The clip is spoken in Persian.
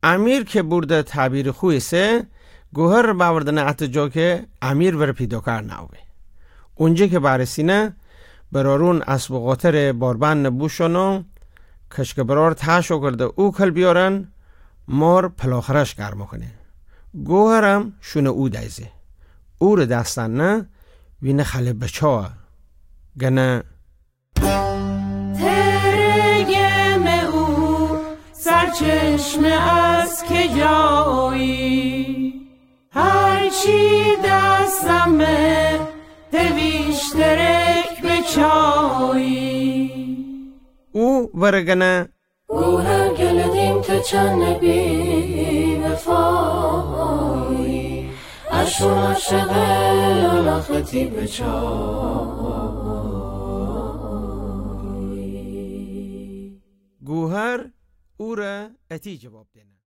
امیر که برده تعبیر خویسه گوهر باوردن اتجا که امیر ور پیدا کار ناوه. اونجا که برسینه برارون اسب و قاطر باربن نبوشنو کشک برار تاشو کرده او کل بیارن مار پلاخرش گرم کنه. گوهرم شونه او دایزه. او رو دستن نه وینه خاله بچه گنه ترگم او سرچشمه از که جایی هرچی دستمه دویشترک به چایی او ورگنه او هر گلدیم که چند بی وفایی اشون عشقه لختی به چایی گوهر او را اتی جواب دینه.